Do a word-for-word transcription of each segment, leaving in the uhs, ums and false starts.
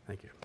Thank you.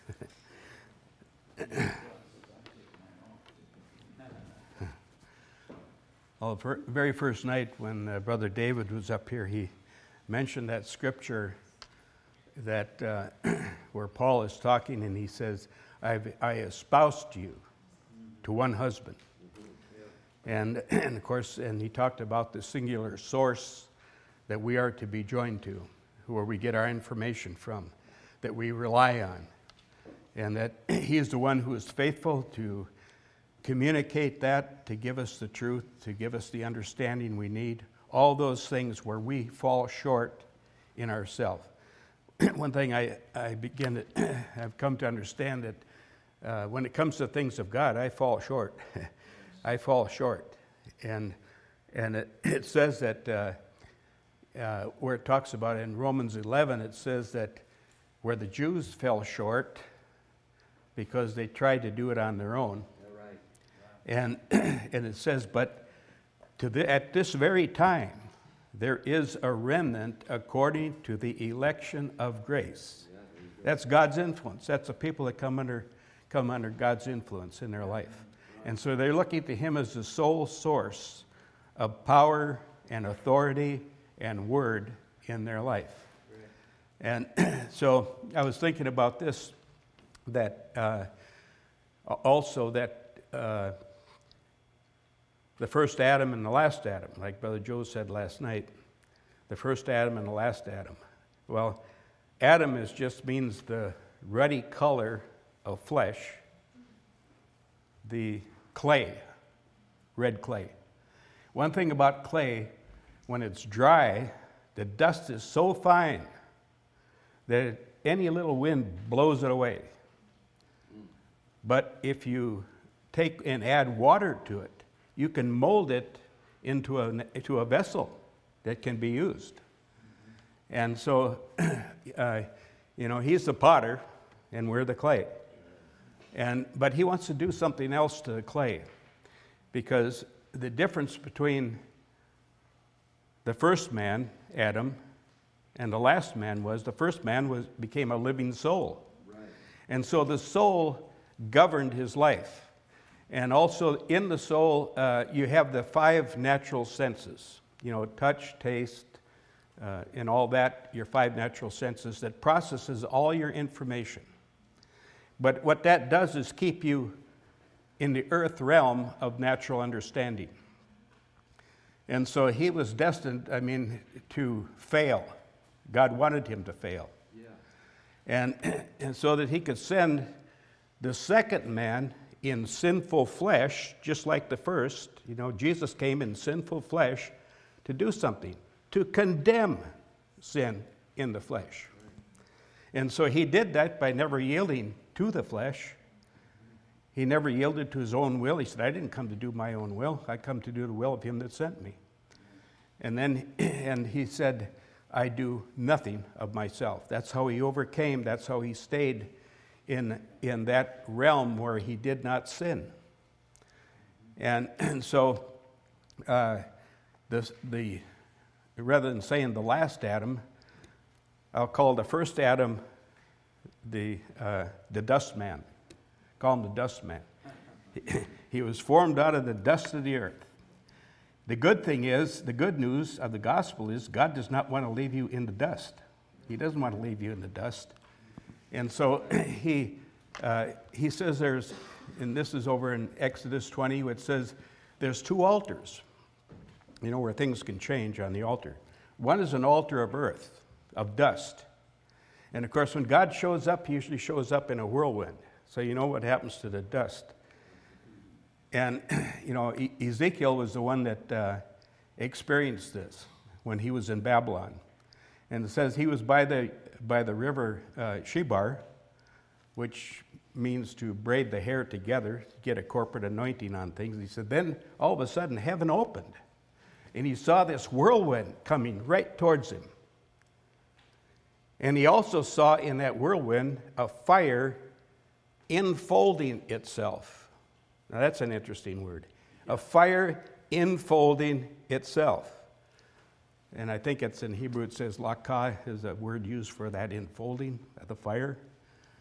Well, the very first night when uh, Brother David was up here, he mentioned that scripture that uh, where Paul is talking, and he says, I've, I espoused you to one husband. And, and of course, and he talked about the singular source that we are to be joined to, where we get our information from, that we rely on, and that he is the one who is faithful to communicate that, to give us the truth, to give us the understanding we need, all those things where we fall short in ourselves. One thing I, I begin to have come to understand that uh, when it comes to things of God, I fall short. I fall short. And and it, it says that uh, uh, where it talks about it in Romans eleven, it says that where the Jews fell short because they tried to do it on their own. Yeah, right. And and it says, but to the, at this very time, there is a remnant according to the election of grace. Yeah, That's God's influence. That's the people that come under come under God's influence in their life. And so they're looking to him as the sole source of power and authority and word in their life. And so I was thinking about this, that uh, also that uh, the first Adam and the last Adam, like Brother Joe said last night, the first Adam and the last Adam. Well, Adam is just means the ruddy color of flesh, the clay, red clay. One thing about clay, when it's dry, the dust is so fine that any little wind blows it away. But if you take and add water to it, you can mold it into a, into a vessel that can be used. And so, uh, you know, he's the potter and we're the clay. And but he wants to do something else to the clay, because the difference between the first man, Adam, and the last man was the first man was became a living soul. Right. And so the soul governed his life. And also in the soul, uh, you have the five natural senses, you know, touch, taste, uh, and all that, your five natural senses that processes all your information. But what that does is keep you in the earth realm of natural understanding. And so he was destined, I mean, to fail. God wanted him to fail. Yeah. And, and so that he could send the second man in sinful flesh, just like the first. You know, Jesus came in sinful flesh to do something, to condemn sin in the flesh. And so he did that by never yielding to the flesh. He never yielded to his own will. He said, I didn't come to do my own will. I come to do the will of him that sent me. And then and he said, I do nothing of myself. That's how he overcame. That's how he stayed in, in that realm where he did not sin. And, and so uh, the, the rather than saying the last Adam, I'll call the first Adam the uh, the dust man. Call him the dust man. He, he was formed out of the dust of the earth. The good thing is, the good news of the gospel is God does not want to leave you in the dust. He doesn't want to leave you in the dust. And so he uh, he says there's, and this is over in Exodus twenty, which says there's two altars, you know, where things can change on the altar. One is an altar of earth, of dust. And of course, when God shows up, he usually shows up in a whirlwind. So you know what happens to the dust. And, you know, e- Ezekiel was the one that uh, experienced this when he was in Babylon. And it says he was by the by the river uh, Shebar, which means to braid the hair together, to get a corporate anointing on things. He said, then all of a sudden heaven opened, and he saw this whirlwind coming right towards him. And he also saw in that whirlwind a fire enfolding itself. Now that's an interesting word. A fire enfolding itself. And I think it's in Hebrew, it says lakah is a word used for that enfolding of the fire.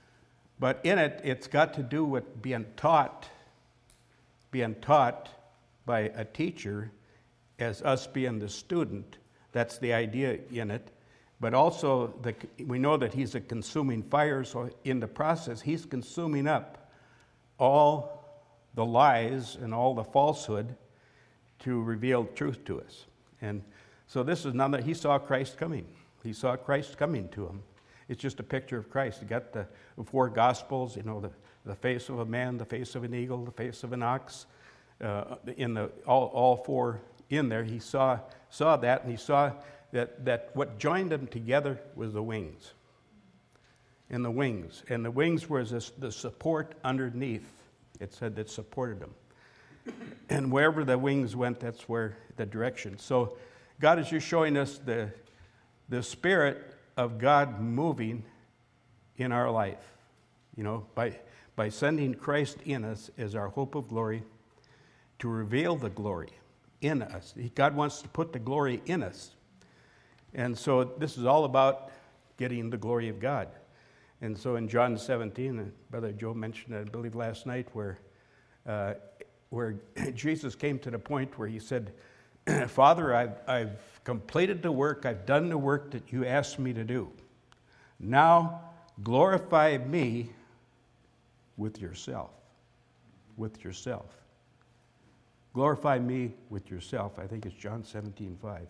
But in it, it's got to do with being taught, being taught by a teacher as us being the student. That's the idea in it. But also, the, we know that he's a consuming fire, so in the process, he's consuming up all the lies and all the falsehood to reveal truth to us. And so this is none that he saw Christ coming. He saw Christ coming to him. It's just a picture of Christ. You got the four Gospels, you know, the, the face of a man, the face of an eagle, the face of an ox. Uh, in the all, all four in there, he saw saw that, and he saw that, that what joined them together was the wings. And the wings. And the wings was this, the support underneath. It said that supported them. And wherever the wings went, that's where the direction. So God is just showing us the, the Spirit of God moving in our life. You know, by, by sending Christ in us as our hope of glory to reveal the glory in us. God wants to put the glory in us. And so this is all about getting the glory of God. And so in John seventeen, and Brother Joe mentioned it, I believe, last night, where uh, where Jesus came to the point where he said, Father, I've, I've completed the work, I've done the work that you asked me to do. Now glorify me with yourself. With yourself. Glorify me with yourself. I think it's John seventeen five.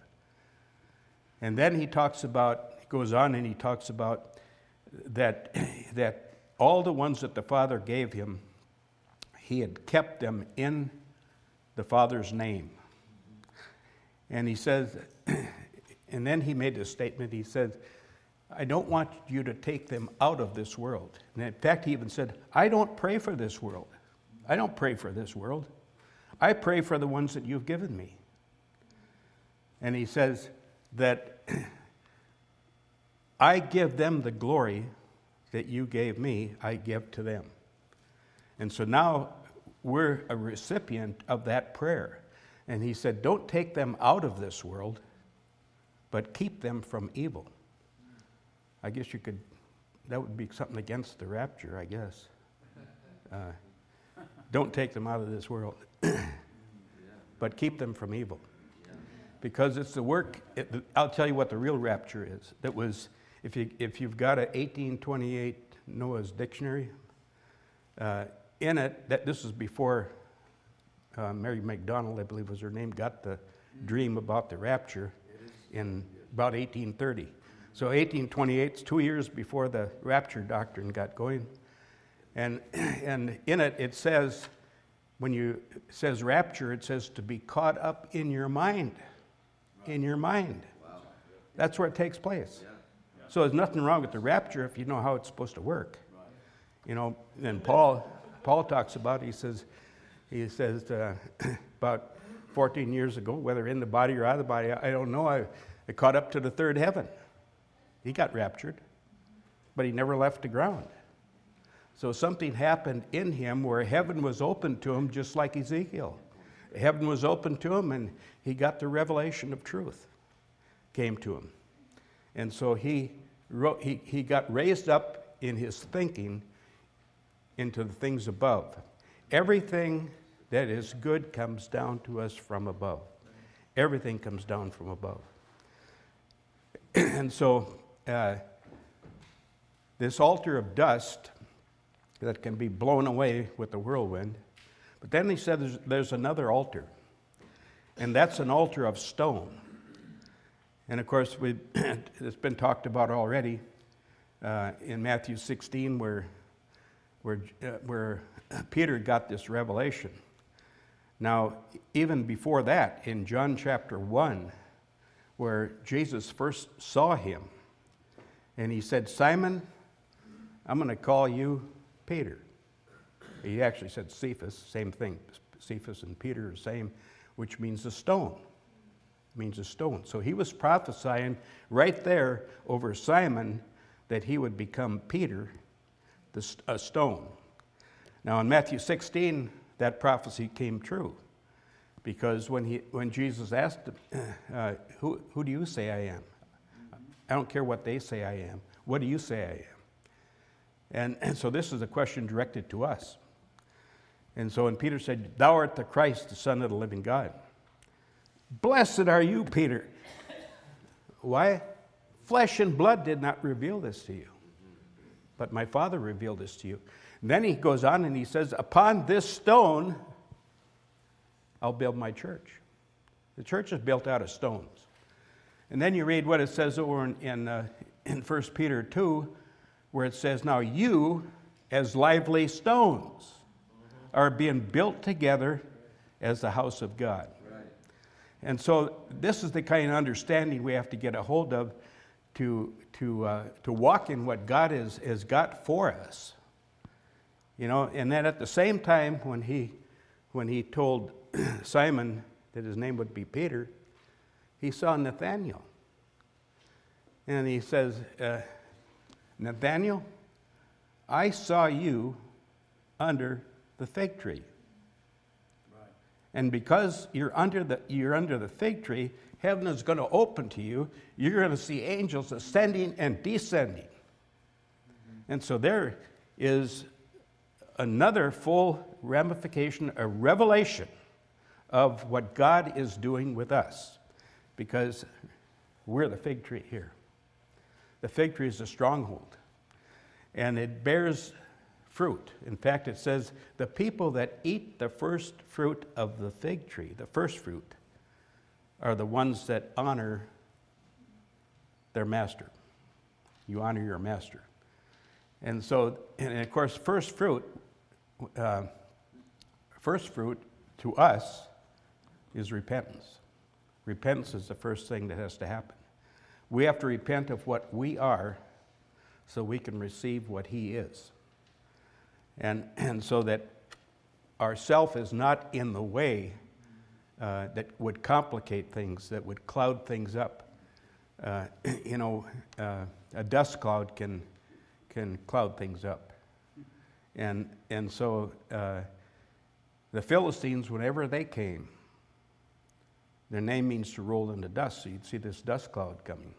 And then he talks about, he goes on and he talks about that, that all the ones that the Father gave him, he had kept them in the Father's name. And he says, and then he made this statement, he said, I don't want you to take them out of this world. And in fact, he even said, I don't pray for this world. I don't pray for this world. I pray for the ones that you've given me. And he says that I give them the glory that you gave me, I give to them. And so now we're a recipient of that prayer. And he said, don't take them out of this world, but keep them from evil. I guess you could, that would be something against the rapture, I guess. Uh, don't take them out of this world, but keep them from evil. Because it's the work, it, I'll tell you what the real rapture is. That was, if, you, if you've got an eighteen twenty-eight Noah's Dictionary, uh, in it, that this is before uh, Mary McDonald, I believe was her name, got the dream about the rapture in about eighteen thirty. So eighteen twenty-eight is two years before the rapture doctrine got going. And, and in it, it says, when you, it says rapture, it says to be caught up in your mind. In your mind. Wow. That's where it takes place. Yeah. Yeah. So there's nothing wrong with the rapture if you know how it's supposed to work. Right. You know, and Paul Paul talks about, he says, he says uh, about fourteen years ago, whether in the body or out of the body, I don't know, I, I caught up to the third heaven. He got raptured, but he never left the ground. So something happened in him where heaven was open to him, just like Ezekiel. Heaven was open to him, and he got the revelation of truth came to him. And so he wrote, he, he got raised up in his thinking into the things above. Everything that is good comes down to us from above. Everything comes down from above. And so uh, this altar of dust that can be blown away with the whirlwind. But then he said there's, there's another altar, and that's an altar of stone. And of course, we it's been talked about already uh, in Matthew sixteen, where where uh, where Peter got this revelation. Now, even before that, in John chapter one, where Jesus first saw him, and he said, Simon, I'm going to call you Peter. He actually said Cephas, same thing. Cephas and Peter are the same, which means a stone. It means a stone. So he was prophesying right there over Simon that he would become Peter, the, a stone. Now in Matthew sixteen, that prophecy came true. Because when he, when Jesus asked him, uh, who, who do you say I am? I don't care what they say I am. What do you say I am? And, and so this is a question directed to us. And so when Peter said, "Thou art the Christ, the Son of the living God," blessed are you, Peter. Why? Flesh and blood did not reveal this to you, but my Father revealed this to you. And then he goes on and he says, "Upon this stone, I'll build my church." The church is built out of stones. And then you read what it says over in, in, uh, in First Peter two, where it says, "Now you, as lively stones, are being built together as the house of God." Right. And so this is the kind of understanding we have to get a hold of to, to, uh, to walk in what God has, has got for us. You know, and then at the same time, when he, when he told Simon that his name would be Peter, he saw Nathanael. And he says, uh, "Nathanael, I saw you under the fig tree. Right. And because you're under the you're under the fig tree, heaven is going to open to you. You're going to see angels ascending and descending." Mm-hmm. And so there is another full ramification, a revelation of what God is doing with us, because we're the fig tree here. The fig tree is a stronghold, and it bears fruit. In fact, it says the people that eat the first fruit of the fig tree, the first fruit, are the ones that honor their master. You honor your master. And so, and of course, first fruit, uh, first fruit to us is repentance. Repentance is the first thing that has to happen. We have to repent of what we are so we can receive what he is. And, and so that our self is not in the way uh, that would complicate things, that would cloud things up. Uh, you know, uh, a dust cloud can can cloud things up. And, and so uh, the Philistines, whenever they came, their name means to roll in the dust, so you'd see this dust cloud coming.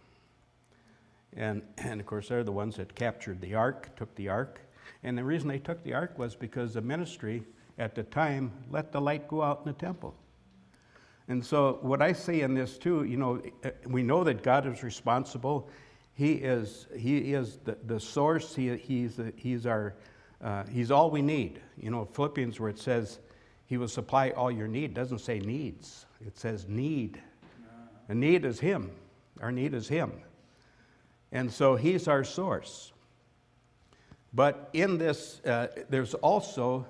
And, and of course, they're the ones that captured the ark, took the ark. And the reason they took the ark was because the ministry at the time let the light go out in the temple. And so what I see in this too, you know, we know that God is responsible. He is He is the, the source. He, he's the, he's our uh, He's all we need. You know, Philippians, where it says He will supply all your need, doesn't say needs. It says need. The need is Him. Our need is Him. And so He's our source. But in this, uh, there's also,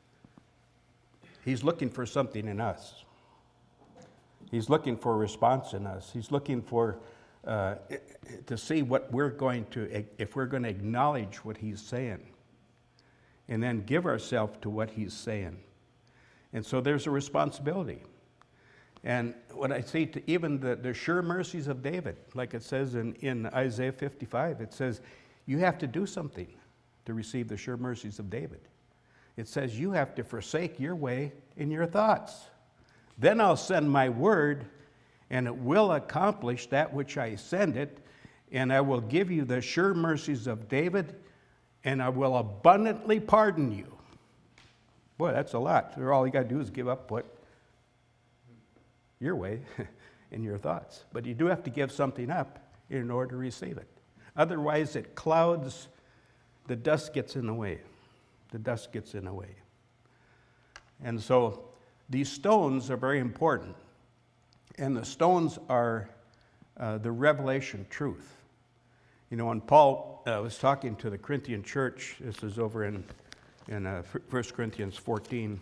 He's looking for something in us. He's looking for a response in us. He's looking for, uh, to see what we're going to, if we're going to acknowledge what He's saying, and then give ourselves to what He's saying. And so there's a responsibility. And what I see, to even the, the sure mercies of David, like it says in, in Isaiah fifty-five, it says, you have to do something to receive the sure mercies of David. It says you have to forsake your way and your thoughts. Then I'll send my word, and it will accomplish that which I send it, and I will give you the sure mercies of David, and I will abundantly pardon you. Boy, that's a lot. So all you got to do is give up what your way and your thoughts. But you do have to give something up in order to receive it. Otherwise, it clouds. The dust gets in the way. The dust gets in the way. And so these stones are very important. And the stones are uh, the revelation truth. You know, when Paul uh, was talking to the Corinthian church, this is over in, in uh, First Corinthians fourteen,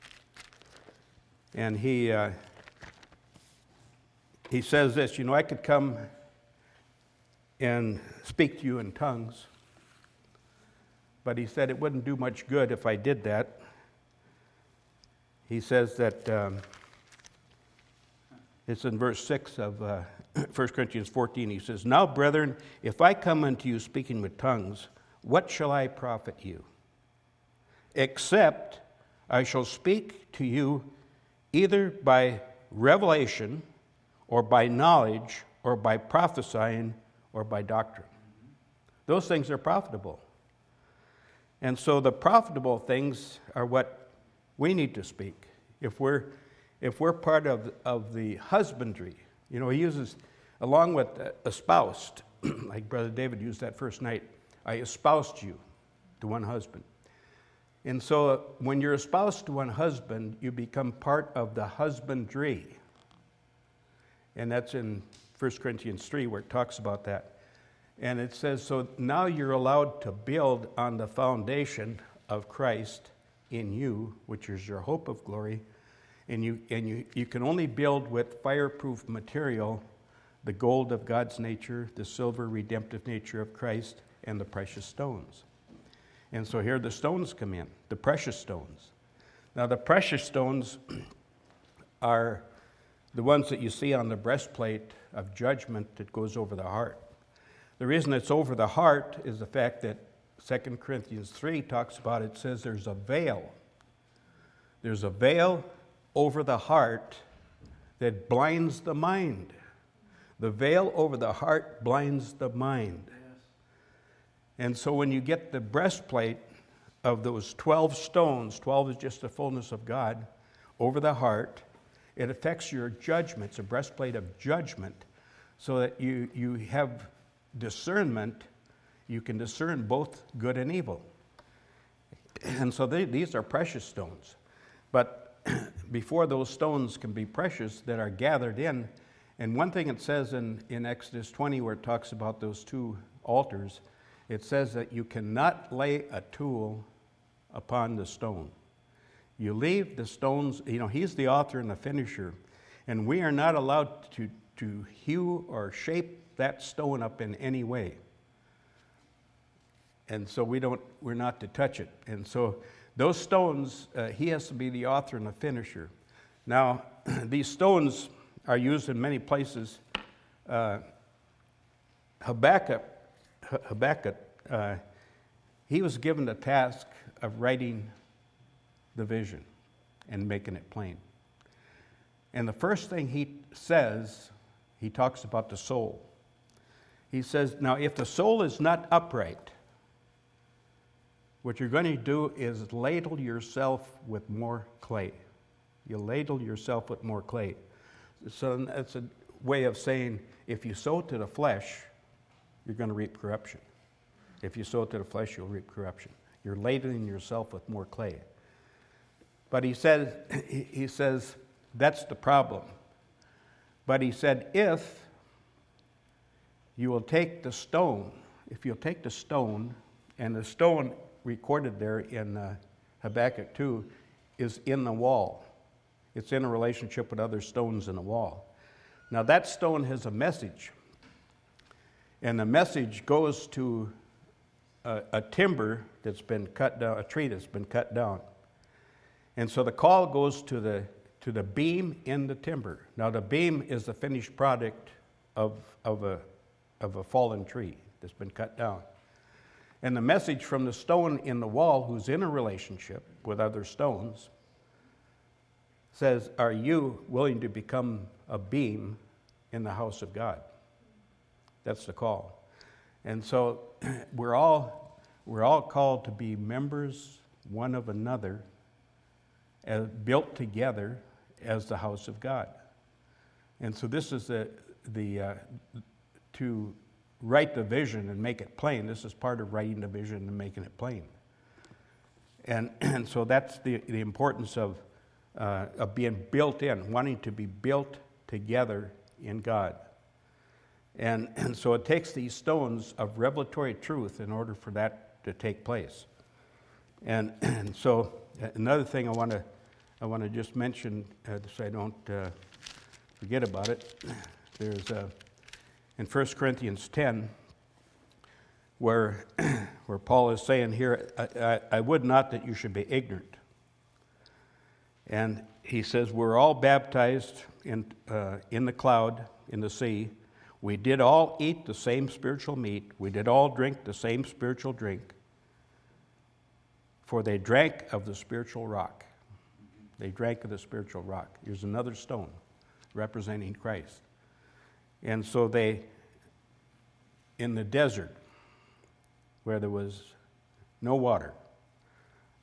and he, uh, he says this, you know, I could come and speak to you in tongues, but he said it wouldn't do much good if I did that. He says that, um, it's in verse six of uh, First Corinthians fourteen. He says, now, brethren, if I come unto you speaking with tongues, what shall I profit you? Except I shall speak to you either by revelation or by knowledge or by prophesying or by doctrine. Those things are profitable. And so the profitable things are what we need to speak. If we're, if we're part of, of the husbandry, you know, he uses, along with espoused, like Brother David used that first night, I espoused you to one husband. And so when you're espoused to one husband, you become part of the husbandry. And that's in First Corinthians three where it talks about that. And it says, so now you're allowed to build on the foundation of Christ in you, which is your hope of glory. And you and you, you can only build with fireproof material, the gold of God's nature, the silver redemptive nature of Christ, and the precious stones. And so here the stones come in, the precious stones. Now the precious stones are the ones that you see on the breastplate of judgment that goes over the heart. The reason it's over the heart is the fact that Second Corinthians three talks about, it says there's a veil. There's a veil over the heart that blinds the mind. The veil over the heart blinds the mind. Yes. And so when you get the breastplate of those twelve stones, twelve is just the fullness of God, over the heart, it affects your judgment. It's a breastplate of judgment so that you, you have discernment. You can discern both good and evil. And so they, these are precious stones. But before those stones can be precious, that are gathered in, and one thing it says in, in Exodus twenty where it talks about those two altars, it says that you cannot lay a tool upon the stone. You leave the stones, you know, he's the author and the finisher, and we are not allowed to, to hew or shape that stone up in any way. And so we don't, we're not to touch it. And so those stones, uh, he has to be the author and the finisher. Now, these stones are used in many places. Uh, Habakkuk, Habakkuk uh, he was given the task of writing the vision and making it plain. And the first thing he says, he talks about the soul. He says, now if the soul is not upright, what you're going to do is ladle yourself with more clay. You ladle yourself with more clay. So that's a way of saying, if you sow to the flesh, you're going to reap corruption. If you sow to the flesh, you'll reap corruption. You're ladling yourself with more clay. But he says, he says, that's the problem. But he said, if you will take the stone, if you'll take the stone, and the stone recorded there in uh, Habakkuk two is in the wall. It's in a relationship with other stones in the wall. Now that stone has a message. And the message goes to a, a timber that's been cut down, a tree that's been cut down. And so the call goes to the to the beam in the timber. Now the beam is the finished product of, of, a, of a fallen tree that's been cut down. And the message from the stone in the wall, who's in a relationship with other stones, says, are you willing to become a beam in the house of God? That's the call. And so we're all, we're all called to be members one of another, as built together as the house of God. And so this is the, the uh, to write the vision and make it plain. This is part of writing the vision and making it plain. And, and so that's the, the importance of, uh, of being built in, wanting to be built together in God. And, and so it takes these stones of revelatory truth in order for that to take place. And, and so another thing I want to I want to just mention, uh, so I don't uh, forget about it. There's uh, in First Corinthians ten, where where Paul is saying here, I, I, I would not that you should be ignorant. And he says, we're all baptized in uh, in the cloud, in the sea. We did all eat the same spiritual meat. We did all drink the same spiritual drink. For they drank of the spiritual rock. They drank of the spiritual rock. Here's another stone representing Christ. And so they, in the desert, where there was no water,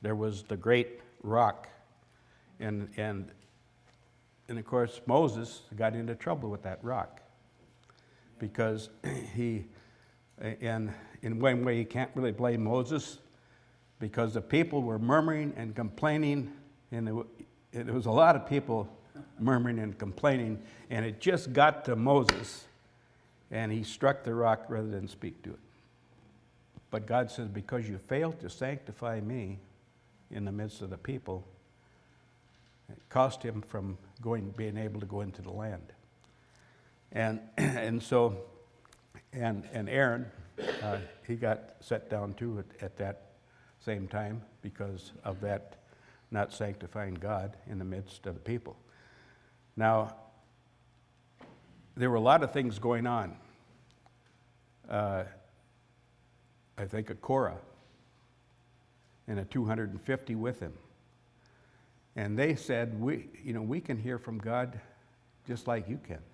there was the great rock. And, and, and of course, Moses got into trouble with that rock because he, and in one way you can't really blame Moses because the people were murmuring and complaining, and there, it was a lot of people murmuring and complaining, and it just got to Moses, and he struck the rock rather than speak to it. But God says, because you failed to sanctify me in the midst of the people, it cost him from going, being able to go into the land. And and so, and and Aaron, uh, he got set down too at, at that same time because of that not sanctifying God in the midst of the people. Now, there were a lot of things going on. Uh, I think of Korah and a two hundred fifty with him. And they said, we, you know, we can hear from God just like you can.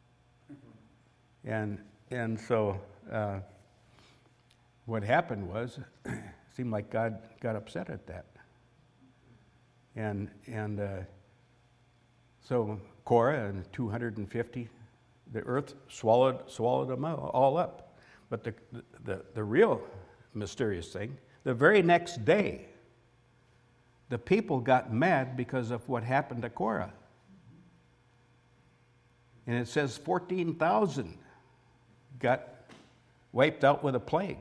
And and so uh, what happened was, it seemed like God got upset at that. And and uh, so Korah and two hundred fifty, the earth swallowed swallowed them all up. But the the the real mysterious thing, the very next day, the people got mad because of what happened to Korah. And it says fourteen thousand got wiped out with a plague.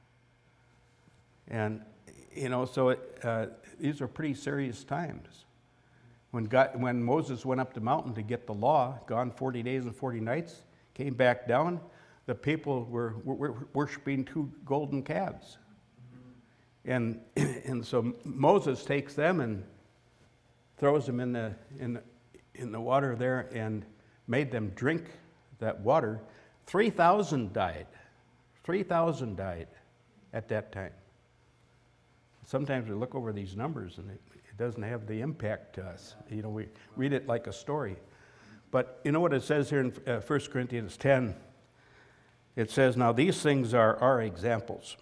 And, you know, so it, uh, these are pretty serious times. When, God, when Moses went up the mountain to get the law, gone forty days and forty nights, came back down, the people were, were worshiping two golden calves. And and so Moses takes them and throws them in the in the, in the water there and made them drink that water. Three thousand died. Three thousand died at that time. Sometimes we look over these numbers and it, it doesn't have the impact to us. You know, we read it like a story. But you know what it says here in uh, First Corinthians ten? It says, "Now these things are our examples."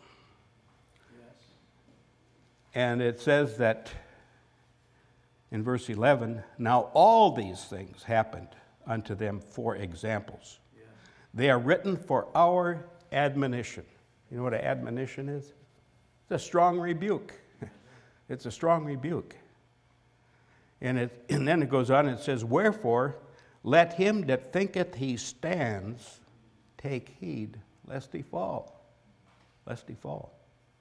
And it says that in verse eleven, "Now all these things happened unto them for examples. Yeah. They are written for our admonition." You know what an admonition is? It's a strong rebuke. It's a strong rebuke. And, it, and then it goes on and it says, "Wherefore, let him that thinketh he stands take heed, lest he fall." Lest he fall.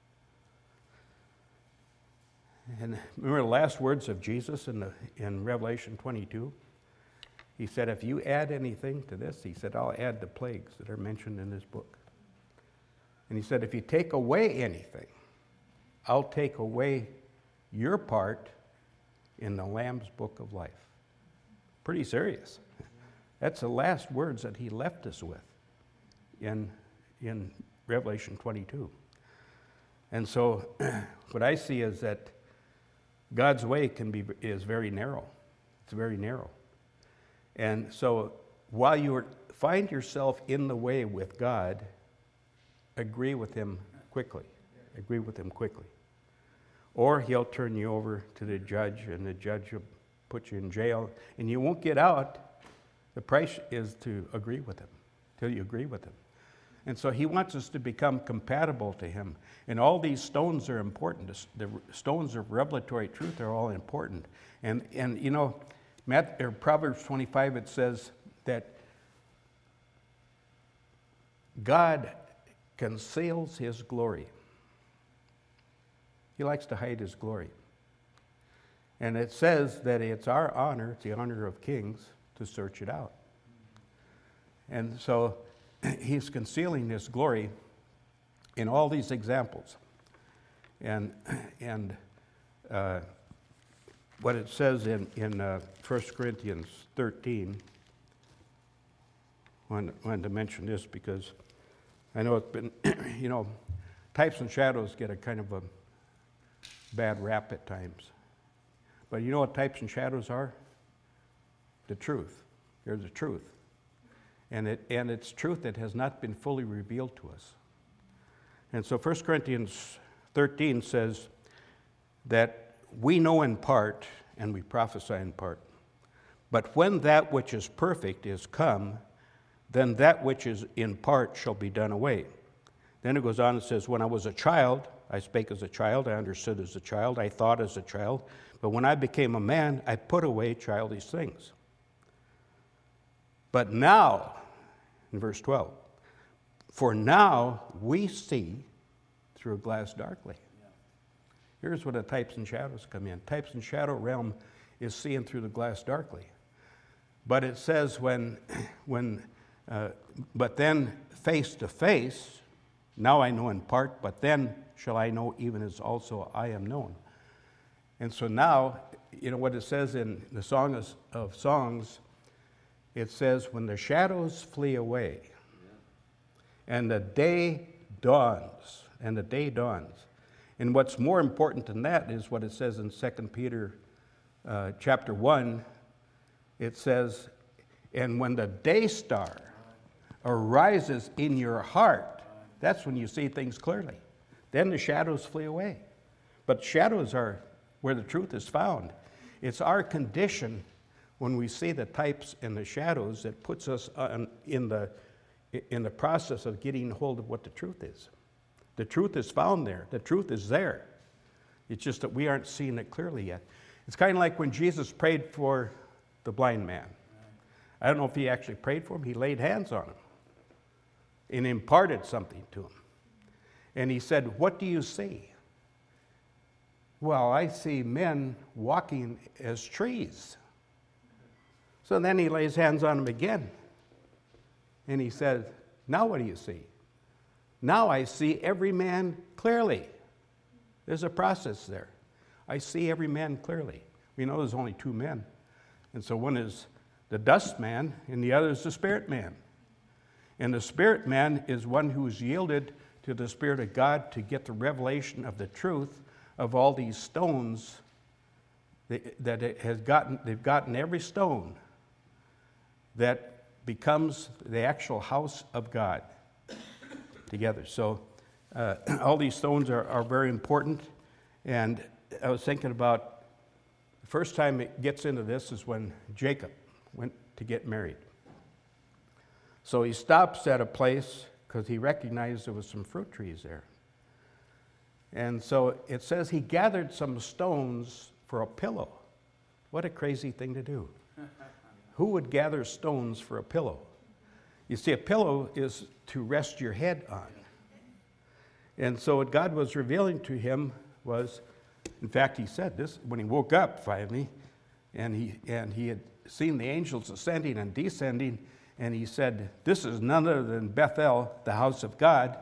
And remember the last words of Jesus in, the, in Revelation twenty-two? He said, if you add anything to this, he said, I'll add the plagues that are mentioned in this book. And he said, if you take away anything, I'll take away your part in the Lamb's book of life. Pretty serious. That's the last words that he left us with in, in Revelation twenty-two. And so what I see is that God's way can be is very narrow. It's very narrow. And so while you are, find yourself in the way with God, agree with him quickly. Agree with him quickly. Or he'll turn you over to the judge, and the judge will put you in jail, and you won't get out. The price is to agree with him, till you agree with him. And so he wants us to become compatible to him. And all these stones are important. The stones of revelatory truth are all important. And, and you know, Matt, or Proverbs twenty-five, it says that God conceals his glory. He likes to hide his glory. And it says that it's our honor, it's the honor of kings, to search it out. And so he's concealing his glory in all these examples. And and uh, what it says in, in uh, First Corinthians thirteen, I wanted, wanted to mention this because I know it's been, you know, types and shadows get a kind of a bad rap at times. But you know what types and shadows are? The truth. They're the truth. And it and it's truth that has not been fully revealed to us. And so First Corinthians thirteen says, that we know in part and we prophesy in part. But when that which is perfect is come, then that which is in part shall be done away. Then it goes on and says, when I was a child, I spake as a child, I understood as a child, I thought as a child, but when I became a man, I put away childish things. But now, in verse twelve, for now we see through a glass darkly. Here's where the types and shadows come in. Types and shadow realm is seeing through the glass darkly. But it says when, when, uh, but then face to face, now I know in part, but then shall I know even as also I am known. And so now, you know what it says in the Song of, of Songs, it says, when the shadows flee away, and the day dawns, and the day dawns. And what's more important than that is what it says in Second Peter uh, chapter one. It says, and when the day star arises in your heart, that's when you see things clearly. Then the shadows flee away. But shadows are where the truth is found. It's our condition when we see the types and the shadows that puts us on, in the in the process of getting hold of what the truth is. The truth is found there. The truth is there. It's just that we aren't seeing it clearly yet. It's kind of like when Jesus prayed for the blind man. I don't know if he actually prayed for him. He laid hands on him and imparted something to him. And he said, what do you see? Well, I see men walking as trees. So then he lays hands on him again. And he says, now what do you see? Now I see every man clearly. There's a process there. I see every man clearly. We know there's only two men. And so one is the dust man, and the other is the spirit man. And the spirit man is one who's yielded to the Spirit of God to get the revelation of the truth of all these stones that it has gotten. They've gotten every stone that becomes the actual house of God together. So uh, all these stones are, are very important. And I was thinking about the first time it gets into this is when Jacob went to get married. So he stops at a place because he recognized there was some fruit trees there. And so it says he gathered some stones for a pillow. What a crazy thing to do. Who would gather stones for a pillow? You see, a pillow is to rest your head on. And so what God was revealing to him was, in fact, he said this when he woke up finally, and he and he had seen the angels ascending and descending, and he said, this is none other than Bethel, the house of God.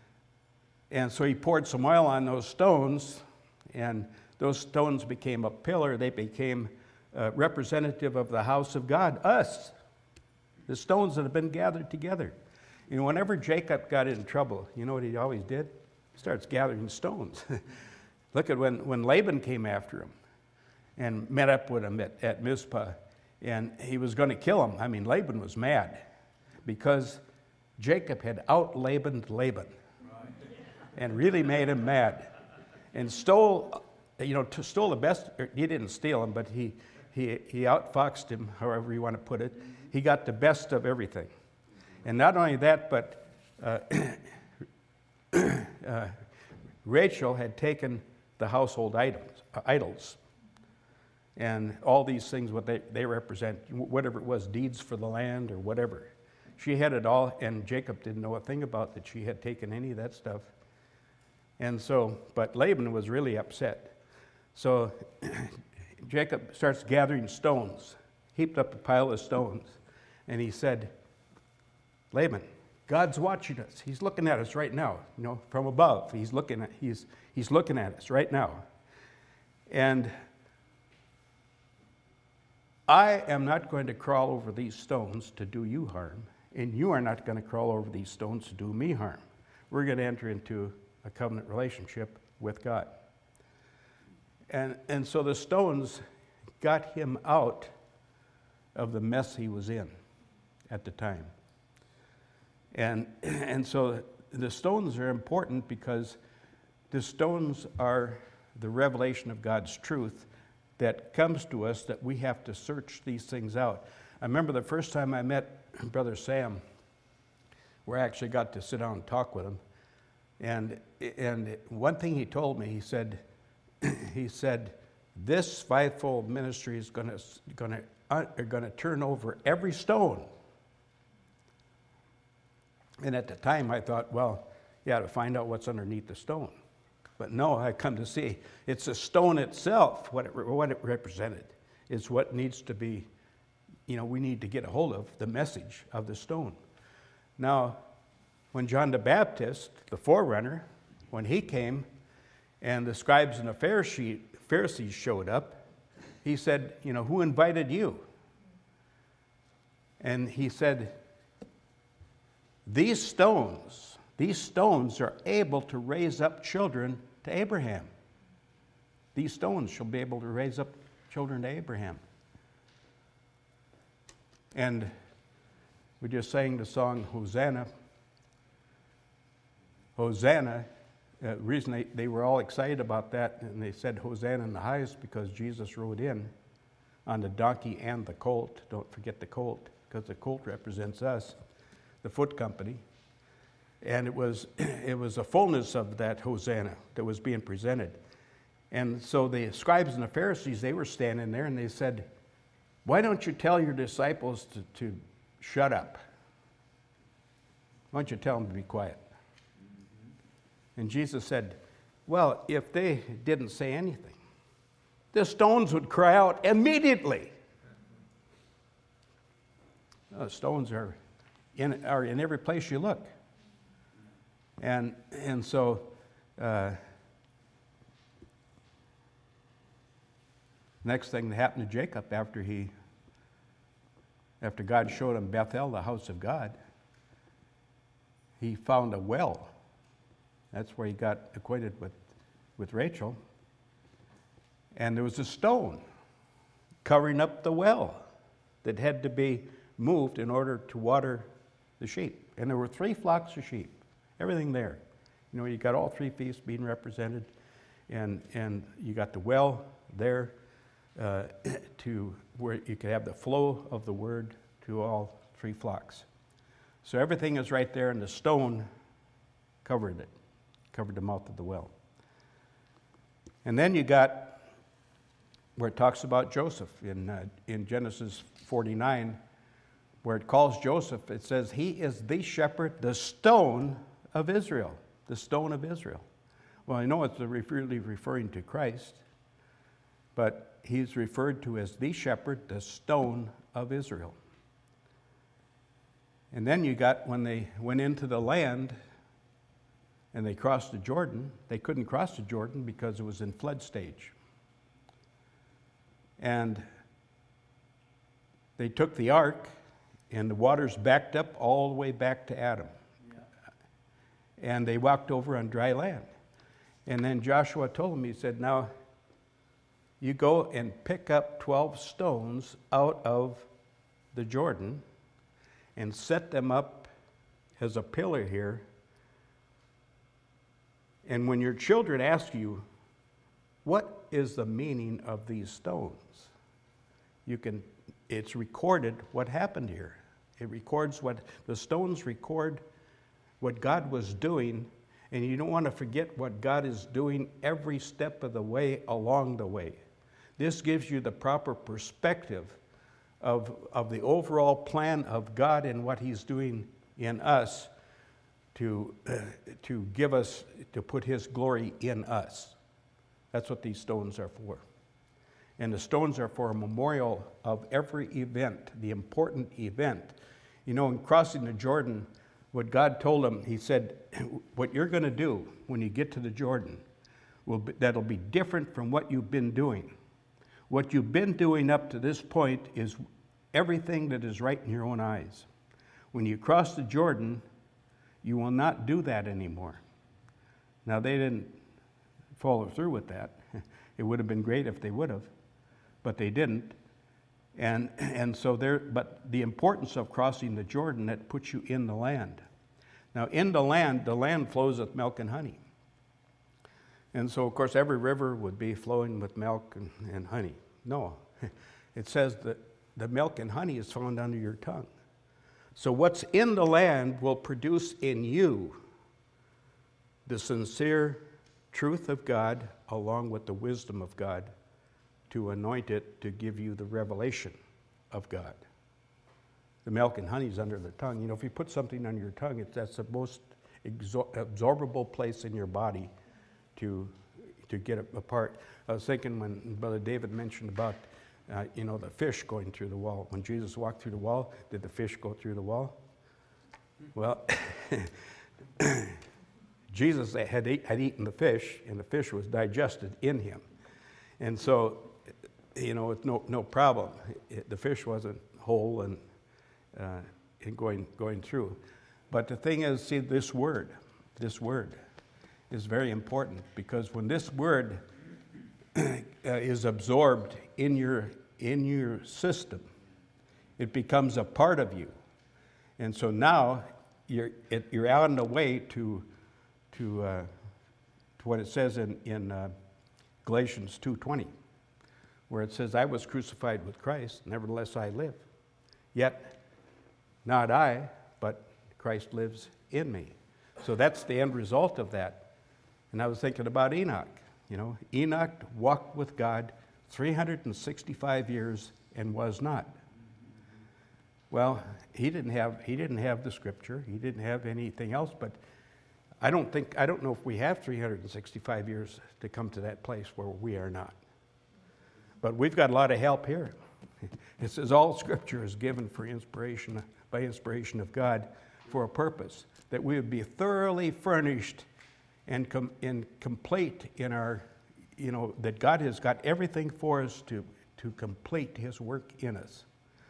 And so he poured some oil on those stones, and those stones became a pillar. They became uh, representative of the house of God, us, the stones that have been gathered together. You know, whenever Jacob got in trouble, you know what he always did? He starts gathering stones. Look at when, when Laban came after him and met up with him at, at Mizpah, and he was going to kill him. I mean, Laban was mad because Jacob had out-Labaned Laban and really made him mad and stole, you know, stole the best. He didn't steal him, but he, he, he outfoxed him, however you want to put it. He got the best of everything. And not only that, but uh, uh, Rachel had taken the household items, uh, idols. And all these things, what they, they represent, whatever it was, deeds for the land or whatever. She had it all, and Jacob didn't know a thing about that she had taken any of that stuff. And so, but Laban was really upset. So Jacob starts gathering stones, heaped up a pile of stones, and he said, Laban, God's watching us. He's looking at us right now, you know, from above. He's looking at, he's, he's looking at us right now. And I am not going to crawl over these stones to do you harm, and you are not going to crawl over these stones to do me harm. We're going to enter into a covenant relationship with God. And, and so the stones got him out of the mess he was in at the time. And, and so the stones are important because the stones are the revelation of God's truth that comes to us, that we have to search these things out. I remember the first time I met Brother Sam, where I actually got to sit down and talk with him. And, and one thing he told me, he said, he said, this fivefold ministry is going to going to uh, going to turn over every stone. And at the time, I thought, well, yeah, to find out what's underneath the stone. But no, I come to see it's the stone itself, what it, what it represented, is what needs to be, you know, we need to get a hold of, the message of the stone. Now, when John the Baptist, the forerunner, when he came and the scribes and the Pharisees showed up, he said, you know, who invited you? And he said, these stones, these stones are able to raise up children to Abraham. These stones shall be able to raise up children to Abraham. And we just sang the song, Hosanna. Hosanna. The uh, reason they, they were all excited about that, and they said Hosanna in the highest, because Jesus rode in on the donkey and the colt. Don't forget the colt, because the colt represents us, the foot company. And it was it was a fullness of that Hosanna that was being presented. And so the scribes and the Pharisees, they were standing there, and they said, why don't you tell your disciples to, to shut up? Why don't you tell them to be quiet? And Jesus said, well, if they didn't say anything, the stones would cry out immediately. The stones are in, are in every place you look. And, and so uh, next thing that happened to Jacob after he, after God showed him Bethel, the house of God, he found a well. That's where he got acquainted with, with Rachel. And there was a stone covering up the well that had to be moved in order to water the sheep. And there were three flocks of sheep, everything there. You know, you got all three feasts being represented, and, and you got the well there uh, to where you could have the flow of the word to all three flocks. So everything is right there, and the stone covered it. Covered the mouth of the well. And then you got where it talks about Joseph in uh, in Genesis forty-nine, where it calls Joseph, it says, he is the shepherd, the stone of Israel. The stone of Israel. Well, I know it's really referring to Christ, but he's referred to as the shepherd, the stone of Israel. And then you got, when they went into the land, and they crossed the Jordan, they couldn't cross the Jordan because it was in flood stage. And they took the ark, and the waters backed up all the way back to Adam. Yeah. And they walked over on dry land. And then Joshua told them, he said, now you go and pick up twelve stones out of the Jordan and set them up as a pillar here. And when your children ask you, what is the meaning of these stones? You can, it's recorded what happened here. It records what, the stones record what God was doing, and you don't want to forget what God is doing every step of the way along the way. This gives you the proper perspective of, of the overall plan of God and what he's doing in us to, uh, to give us, to put his glory in us. That's what these stones are for. And the stones are for a memorial of every event, the important event. You know, in crossing the Jordan, what God told him, he said, what you're going to do when you get to the Jordan, will be, that'll be different from what you've been doing. What you've been doing up to this point is everything that is right in your own eyes. When you cross the Jordan, you will not do that anymore. Now, they didn't follow through with that. It would have been great if they would have, but they didn't. And and so there, but the importance of crossing the Jordan, that puts you in the land. Now, in the land, the land flows with milk and honey. And so, of course, every river would be flowing with milk and, and honey. No, it says that the milk and honey is found under your tongue. So what's in the land will produce in you the sincere truth of God along with the wisdom of God to anoint it to give you the revelation of God. The milk and honey is under the tongue. You know, if you put something under your tongue, it's, that's the most exor- absorbable place in your body to to get it apart. I was thinking when Brother David mentioned about, uh, you know, the fish going through the wall. When Jesus walked through the wall, did the fish go through the wall? Well, Jesus had, eat, had eaten the fish, and the fish was digested in him. And so, you know, it's no no problem. It, the fish wasn't whole and, uh, and going going through. But the thing is, see, this word, this word is very important, because when this word uh, is absorbed in your in your system, it becomes a part of you. And so now you're it, you're out on the way to to uh, to what it says in in uh, Galatians two twenty, where it says, "I was crucified with Christ; nevertheless I live. Yet not I, but Christ lives in me." So that's the end result of that. And I was thinking about Enoch. You know, Enoch walked with God three hundred sixty-five years and was not. Well, he didn't have he didn't have the scripture. He didn't have anything else. But I don't think I don't know if we have three hundred sixty-five years to come to that place where we are not. But we've got a lot of help here. It says all scripture is given for inspiration by inspiration of God for a purpose, that we would be thoroughly furnished and, com- and complete in our, you know, that God has got everything for us to, to complete his work in us.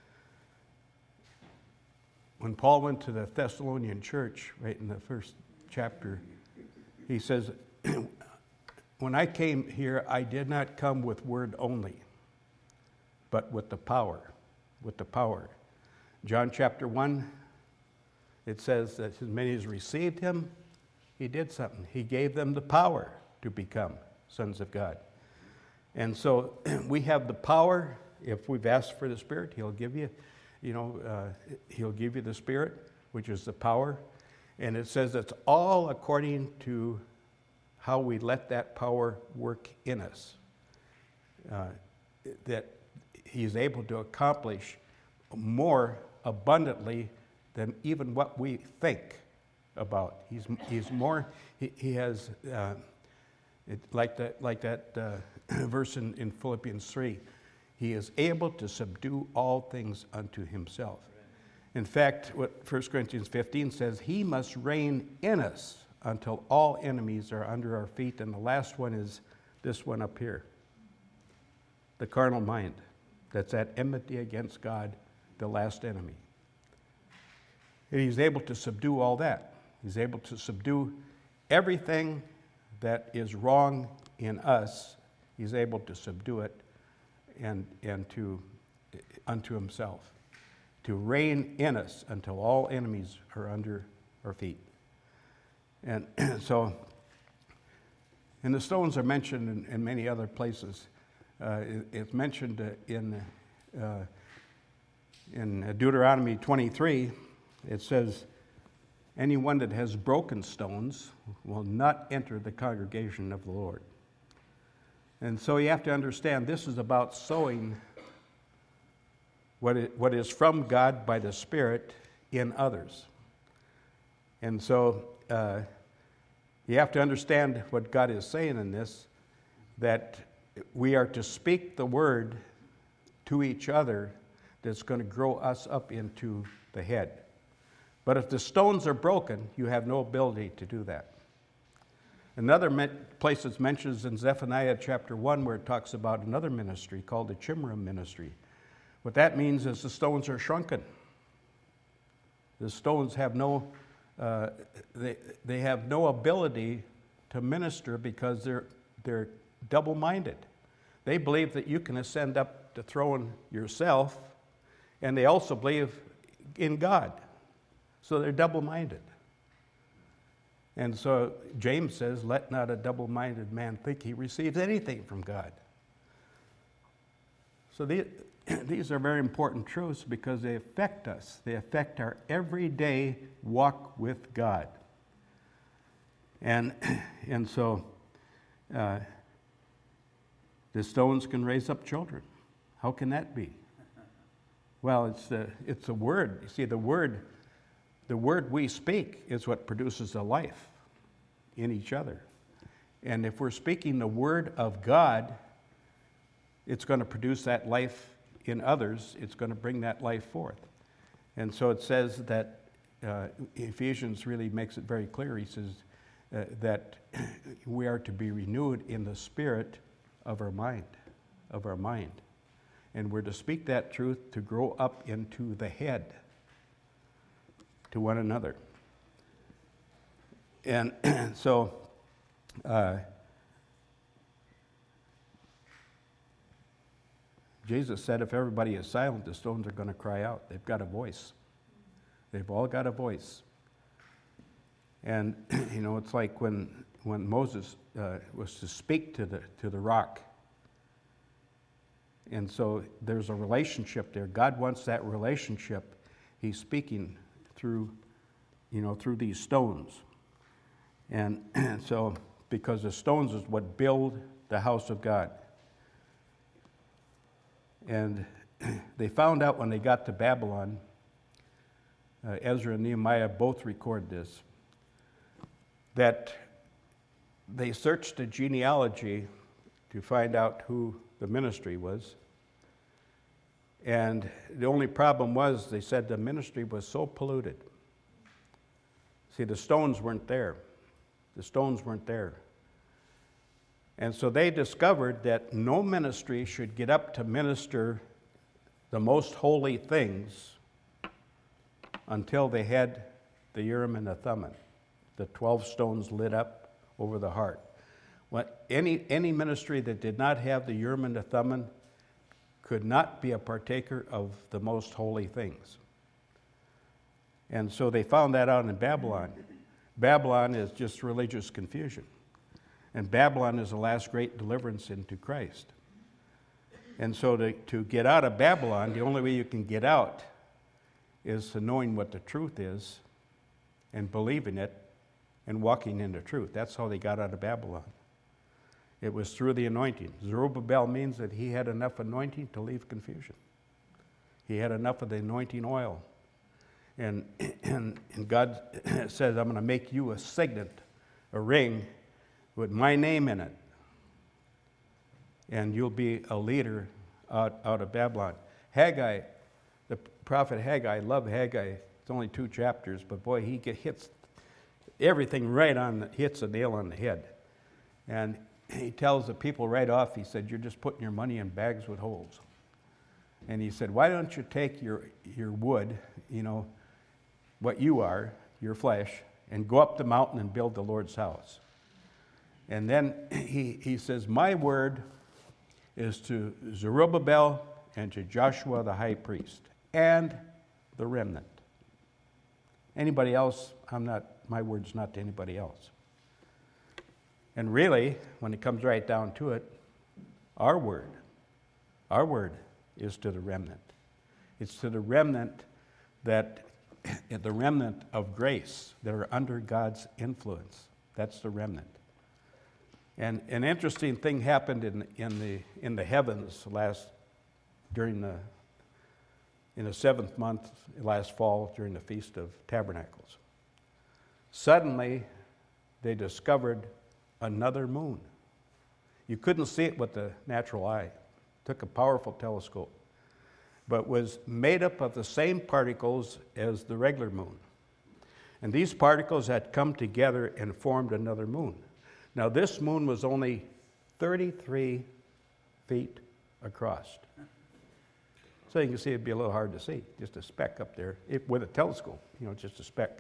When Paul went to the Thessalonian church, right in the first chapter, he says, "When I came here, I did not come with word only, but with the power, with the power." John chapter one, it says that as many as received him, he did something. He gave them the power to become sons of God. And so we have the power. If we've asked for the Spirit, he'll give you, you know, uh, he'll give you the Spirit, which is the power. And it says it's all according to how we let that power work in us. Uh, that he's able to accomplish more abundantly than even what we think about. He's he's more. He, he has uh, it, like that like that uh, verse in, in Philippians three. He is able to subdue all things unto himself. In fact, what First Corinthians fifteen says, he must reign in us until all enemies are under our feet. And the last one is this one up here. The carnal mind. That's at enmity against God, the last enemy. And he's able to subdue all that. He's able to subdue everything that is wrong in us. He's able to subdue it and, and to unto himself. To reign in us until all enemies are under our feet. And so, and the stones are mentioned in, in many other places. Uh, it, it's mentioned uh, in uh, in Deuteronomy twenty-three. It says, "Anyone that has broken stones will not enter the congregation of the Lord." And so you have to understand this is about sowing what it, what is from God by the Spirit in others. And so uh, you have to understand what God is saying in this, that we are to speak the word to each other that's going to grow us up into the head. But if the stones are broken, you have no ability to do that. Another place it's mentioned is in Zephaniah chapter one, where it talks about another ministry called the Chimram ministry. What that means is the stones are shrunken. The stones have no, uh, they, they have no ability to minister because they're, they're double-minded. They believe that you can ascend up the throne yourself, and they also believe in God. So they're double-minded. And so James says, let not a double-minded man think he receives anything from God. So the, these are very important truths because they affect us. They affect our everyday walk with God. And, and so uh, the stones can raise up children. How can that be? Well, it's the, it's a word. You see, the word, the word we speak is what produces a life in each other. And if we're speaking the word of God, it's going to produce that life in others. It's going to bring that life forth. And so it says that uh, Ephesians really makes it very clear. He says uh, that we are to be renewed in the spirit of our mind, of our mind. And we're to speak that truth to grow up into the head to one another. And so uh, Jesus said if everybody is silent, the stones are going to cry out. They've got a voice. They've all got a voice. And, you know, it's like when, when Moses uh, was to speak to the, to the rock. And so there's a relationship there. God wants that relationship. He's speaking through, you know, through these stones. And, and so, because the stones is what build the house of God. And they found out when they got to Babylon, uh, Ezra and Nehemiah both record this, that they searched the genealogy to find out who the ministry was. And the only problem was, they said the ministry was so polluted. See, the stones weren't there. The stones weren't there. And so they discovered that no ministry should get up to minister the most holy things until they had the Urim and the Thummim, the twelve stones lit up over the heart. What, any, any ministry that did not have the Urim and the Thummim could not be a partaker of the most holy things. And so they found that out in Babylon. Babylon is just religious confusion. And Babylon is the last great deliverance into Christ. And so to, to get out of Babylon, the only way you can get out is to knowing what the truth is and believing it and walking in the truth. That's how they got out of Babylon. It was through the anointing. Zerubbabel means that he had enough anointing to leave confusion. He had enough of the anointing oil. And, and, and God says, I'm going to make you a signet, a ring with my name in it. And you'll be a leader out, out of Babylon. Haggai, the prophet Haggai, I love Haggai. It's only two chapters, but boy, he get, hits everything right on, the, hits a nail on the head. And he tells the people right off, he said, you're just putting your money in bags with holes. And he said, why don't you take your, your wood, you know, what you are, your flesh, and go up the mountain and build the Lord's house. And then he, he says, my word is to Zerubbabel and to Joshua the high priest and the remnant. Anybody else, I'm not, my word's not to anybody else. And really, when it comes right down to it, our word, our word is to the remnant. It's to the remnant that, the remnant of grace that are under God's influence. That's the remnant. And an interesting thing happened in, in the in the heavens last during the in the seventh month last fall during the Feast of Tabernacles. Suddenly, they discovered another moon. You couldn't see it with the natural eye. It took a powerful telescope, but was made up of the same particles as the regular moon. And these particles had come together and formed another moon. Now, this moon was only thirty-three feet across. So you can see it'd be a little hard to see, just a speck up there, if, with a telescope, you know, just a speck.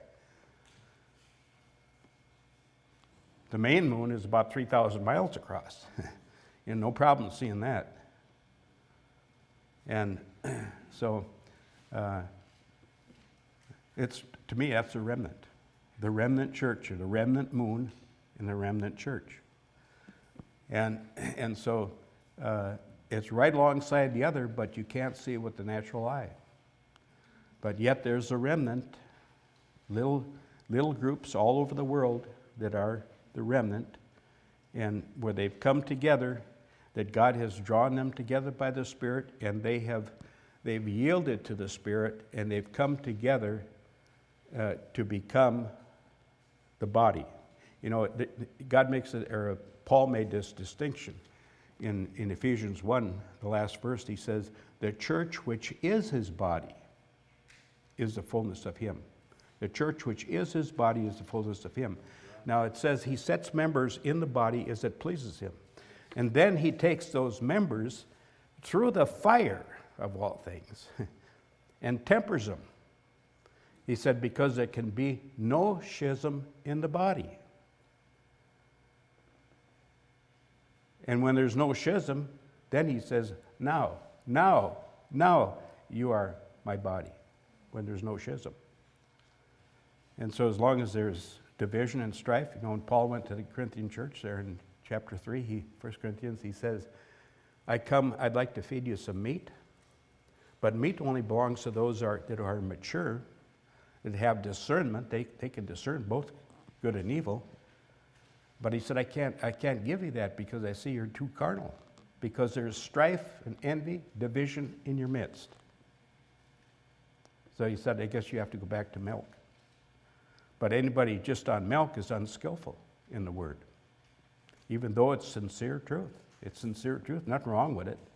The main moon is about three thousand miles across. You know, no problem seeing that. And so, uh, it's to me, that's a remnant. the remnant church, or the remnant moon and the remnant church. And, and so uh, it's right alongside the other, but you can't see it with the natural eye. But yet there's a remnant, little, little groups all over the world that are the remnant, and where they've come together, that God has drawn them together by the Spirit, and they have they've yielded to the Spirit, and they've come together uh, to become the body. You know, God makes it, or Paul made this distinction in, in Ephesians one, the last verse. He says, the church which is his body is the fullness of him. The church which is his body is the fullness of him. Now it says he sets members in the body as it pleases him. And then he takes those members through the fire of all things and tempers them. He said, because there can be no schism in the body. And when there's no schism, then he says, now, now, now you are my body, when there's no schism. And so as long as there's division and strife, you know, when Paul went to the Corinthian church there in chapter three, he, First Corinthians, he says, I come, I'd like to feed you some meat, but meat only belongs to those are, that are mature, that have discernment. They, they can discern both good and evil. But he said, I can't, I can't give you that because I see you're too carnal, because there's strife and envy, division in your midst. So he said, I guess you have to go back to milk. But anybody just on milk is unskillful in the word, even though it's sincere truth. It's sincere truth, nothing wrong with it.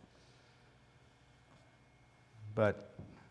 But,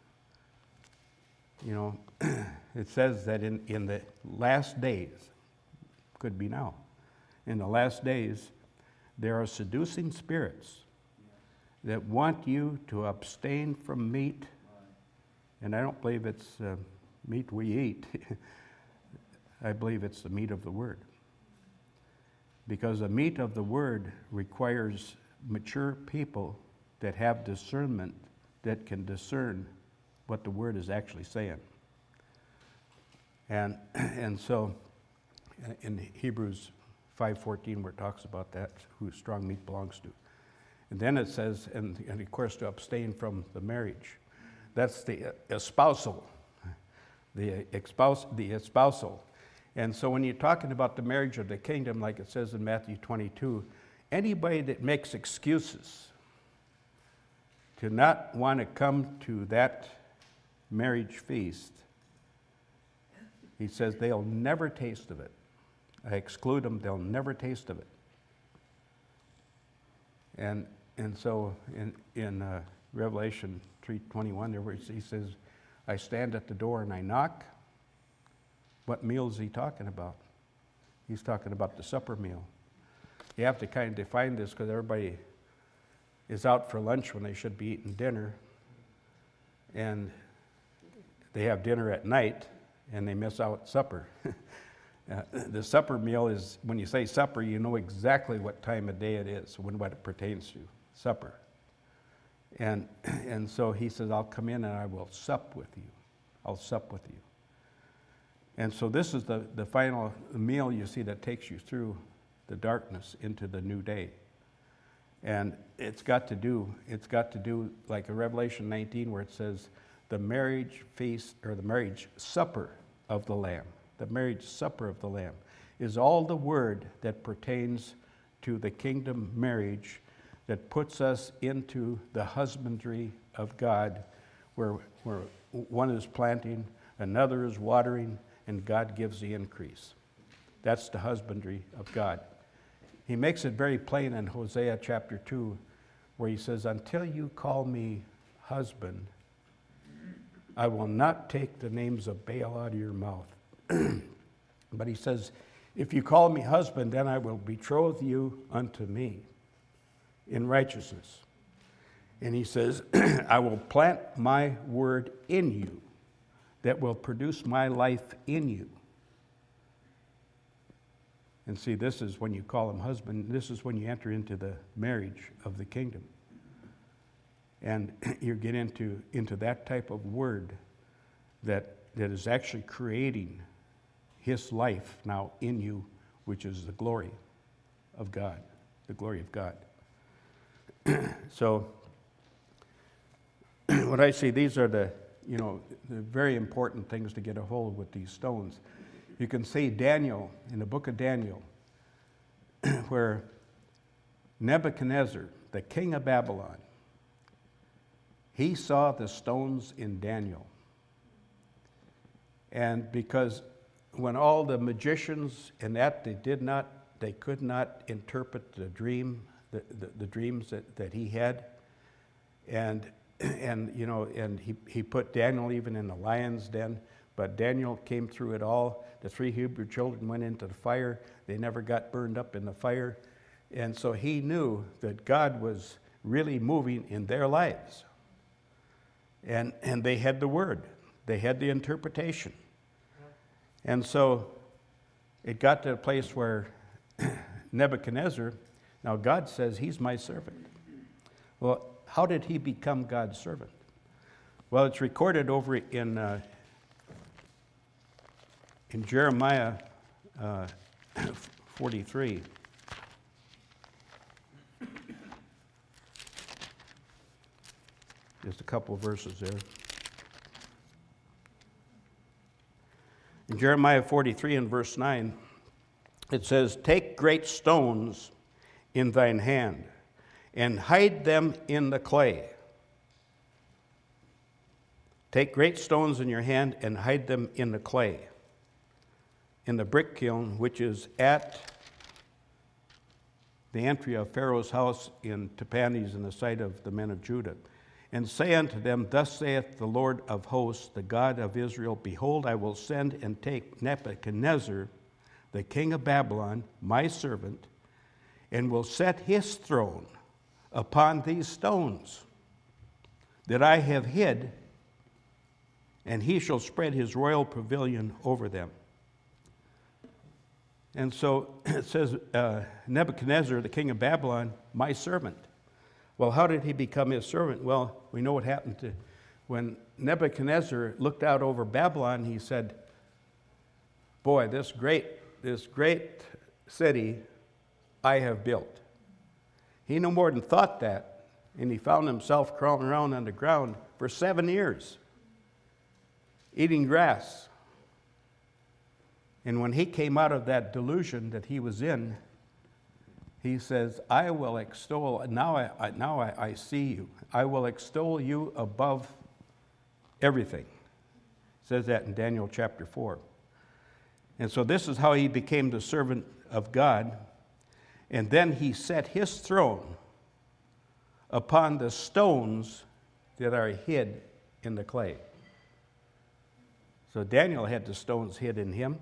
you know, it says that in, in the last days, could be now, in the last days, there are seducing spirits that want you to abstain from meat. And I don't believe it's uh, meat we eat. I believe it's the meat of the Word. Because the meat of the Word requires mature people that have discernment, that can discern what the Word is actually saying. And, and so in Hebrews five fourteen, where it talks about that, who strong meat belongs to. And then it says, and, and of course, to abstain from the marriage. That's the espousal, the, espouse, the espousal. And so when you're talking about the marriage of the kingdom, like it says in Matthew twenty-two, anybody that makes excuses to not want to come to that marriage feast, he says they'll never taste of it. I exclude them, they'll never taste of it. And and so in, in uh, Revelation three twenty-one, there where he says, I stand at the door and I knock. What meal is he talking about? He's talking about the supper meal. You have to kind of define this because everybody is out for lunch when they should be eating dinner. And they have dinner at night and they miss out supper. uh, the supper meal is, when you say supper, you know exactly what time of day it is, when what it pertains to, supper. And, and so he says, I'll come in and I will sup with you. I'll sup with you. And so this is the, the final meal, you see, that takes you through the darkness into the new day. And it's got to do, it's got to do like in Revelation nineteen, where it says the marriage feast, or the marriage supper of the Lamb. The marriage supper of the Lamb is all the word that pertains to the kingdom marriage that puts us into the husbandry of God, where, where one is planting, another is watering, and God gives the increase. That's the husbandry of God. He makes it very plain in Hosea chapter two, where he says, until you call me husband, I will not take the names of Baal out of your mouth. But he says, if you call me husband, then I will betroth you unto me in righteousness. And he says, I will plant my word in you that will produce my life in you. And see, this is when you call him husband. This is when you enter into the marriage of the kingdom. And you get into, into that type of word that, that is actually creating his life now in you, which is the glory of God, the glory of God. So, what I see, these are the, you know, the very important things to get a hold with these stones. You can see Daniel, in the book of Daniel, where Nebuchadnezzar, the king of Babylon, he saw the stones in Daniel. And because when all the magicians and that, they did not, they could not interpret the dream, the, the, the dreams that, that he had. And, and you know, and he, he put Daniel even in the lion's den, but Daniel came through it all. The three Hebrew children went into the fire. They never got burned up in the fire. And so he knew that God was really moving in their lives. And, and they had the word. They had the interpretation. And so it got to a place where Nebuchadnezzar, now God says he's my servant. Well, how did he become God's servant? Well, it's recorded over in uh, in Jeremiah uh, forty-three. Just a couple of verses there. In Jeremiah forty-three and verse nine, it says, "Take great stones in thine hand, and hide them in the clay." Take great stones in your hand and hide them in the clay, in the brick kiln, which is at the entry of Pharaoh's house in Tahpanhes in the sight of the men of Judah. And say unto them, Thus saith the Lord of hosts, the God of Israel, Behold, I will send and take Nebuchadnezzar, the king of Babylon, my servant, and will set his throne upon these stones that I have hid, and he shall spread his royal pavilion over them. And so it says, uh, Nebuchadnezzar, the king of Babylon, my servant. Well, how did he become his servant? Well, we know what happened to when Nebuchadnezzar looked out over Babylon. He said, "Boy, this great, this great city I have built." He no more than thought that, and he found himself crawling around on the ground for seven years, eating grass. And when he came out of that delusion that he was in, he says, I will extol, now I, I now I, I see you. I will extol you above everything. It says that in Daniel chapter four. And so this is how he became the servant of God. And then he set his throne upon the stones that are hid in the clay. So Daniel had the stones hid in him.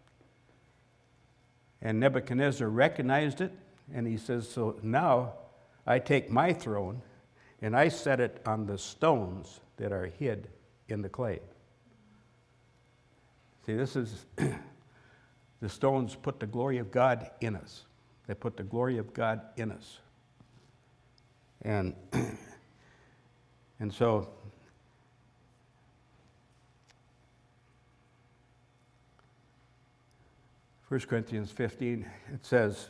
And Nebuchadnezzar recognized it. And he says, so now I take my throne and I set it on the stones that are hid in the clay. See, this is, the stones put the glory of God in us. They put the glory of God in us. And, and so, First Corinthians fifteen, it says,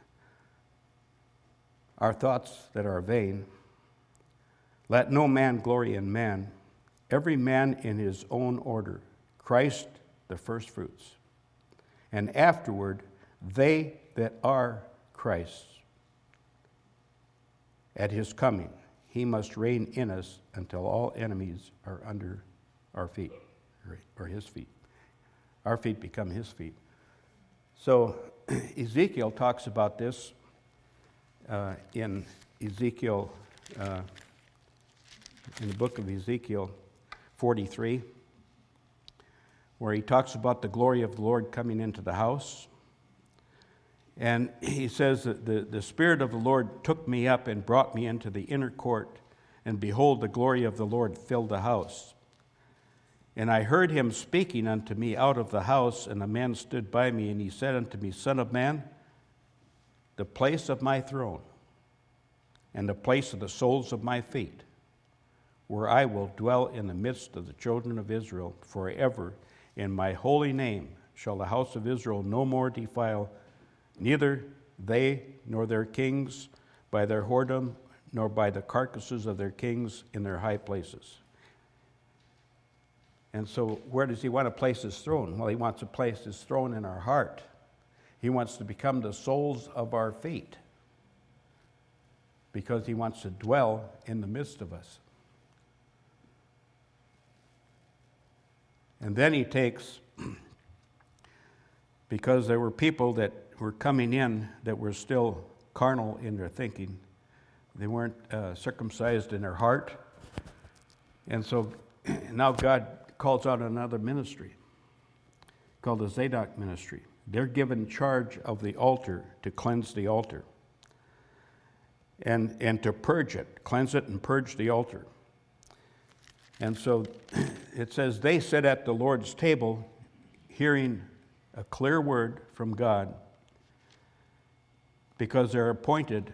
our thoughts that are vain, let no man glory in man, every man in his own order, Christ the firstfruits, and afterward they that are Christ's. At his coming, he must reign in us until all enemies are under our feet, or his feet. Our feet become his feet. So Ezekiel talks about this uh, in Ezekiel, uh, in the book of Ezekiel forty-three, where he talks about the glory of the Lord coming into the house. And he says that the, the Spirit of the Lord took me up and brought me into the inner court, and behold, the glory of the Lord filled the house. And I heard him speaking unto me out of the house, and a man stood by me, and he said unto me, Son of man, the place of my throne, and the place of the soles of my feet, where I will dwell in the midst of the children of Israel forever, and my holy name shall the house of Israel no more defile, neither they nor their kings by their whoredom, nor by the carcasses of their kings in their high places. And so where does he want to place his throne? Well, he wants to place his throne in our heart. He wants to become the soles of our feet because he wants to dwell in the midst of us. And then he takes, because there were people that were coming in that were still carnal in their thinking. They weren't uh, circumcised in their heart. And so now God calls out another ministry called the Zadok ministry. They're given charge of the altar to cleanse the altar and, and to purge it, cleanse it and purge the altar. And so it says, they sit at the Lord's table hearing a clear word from God because they're appointed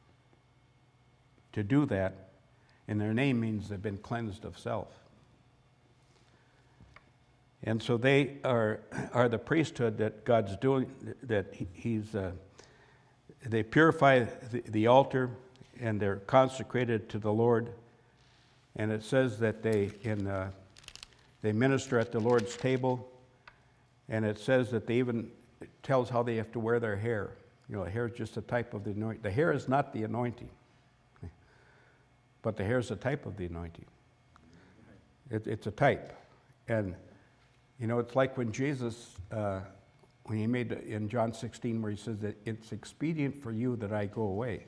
to do that, and their name means they've been cleansed of self. And so they are are the priesthood that God's doing, that he's, uh, they purify the, the altar, and they're consecrated to the Lord. And it says that they in uh, they minister at the Lord's table, and it says that they even, it tells how they have to wear their hair. You know, the hair is just a type of the anointing. The hair is not the anointing, but the hair is a type of the anointing. It, it's a type. And, you know, it's like when Jesus, uh, when he made, in John sixteen, where he says that it's expedient for you that I go away.